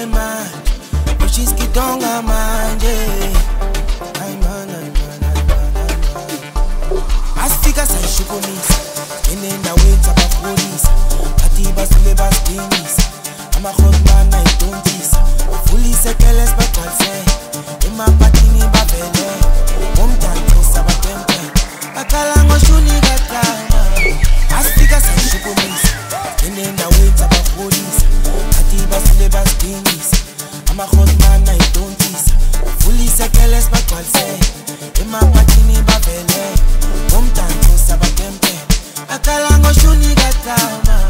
manje, uchiskitonga manje. Asifika sayishukumisa, enendaweni sabaholisa, bathi basule basidingisa, ama-hotman ayidonsisa, bavulise kele sibagcwalise, emaphathini bavele, ngomdanso sabatempe, bakhala ngoshuni kahlanga. Asifika sayishukumisa, enendaweni sabaholisa, bathi basule basidingisa, ama-hotman ayidonsisa, bavulise kele sibagcwalise, emaphathini bavele, ngomdanso sabatempe, bakhala ngoshuni kahlanga.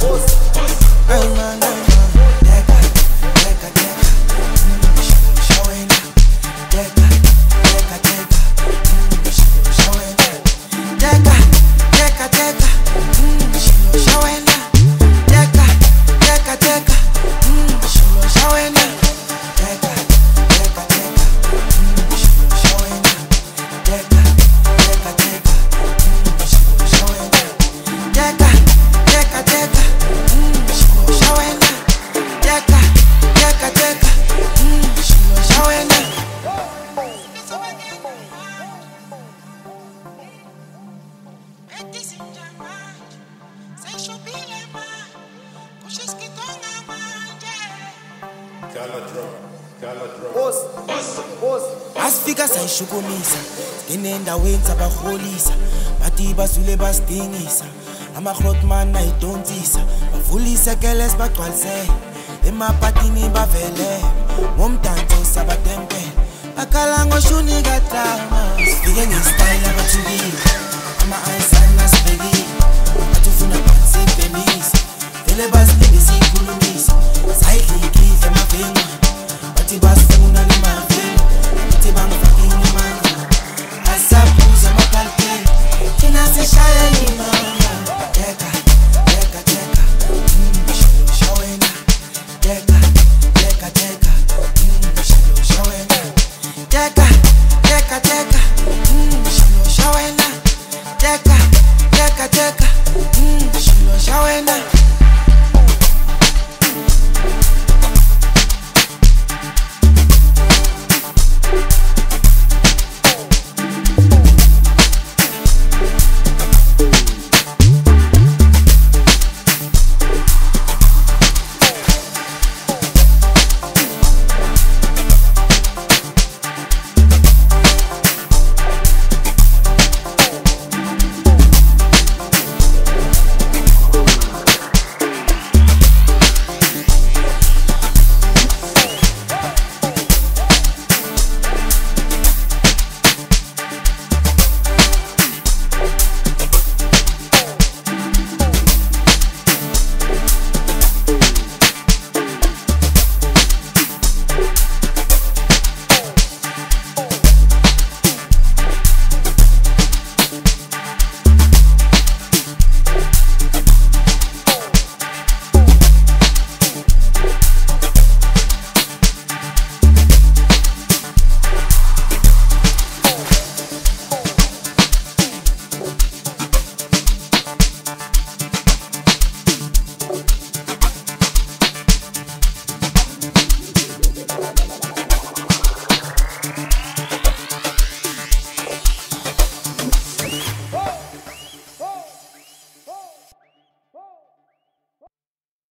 Asifika sayishukumisa, enendaweni sabaholisa, bathi basule basidingisa, ama-hotman ayidonsisa, bavulise kele sibagcwalise, emaphathini bavele, ngomdanso sabatempe, bakhala ngoshuni kahlanga. Sifike nge-style abathukile, ama-eyesana sibhekile, bathi ufuna phansi ibhemisa, vele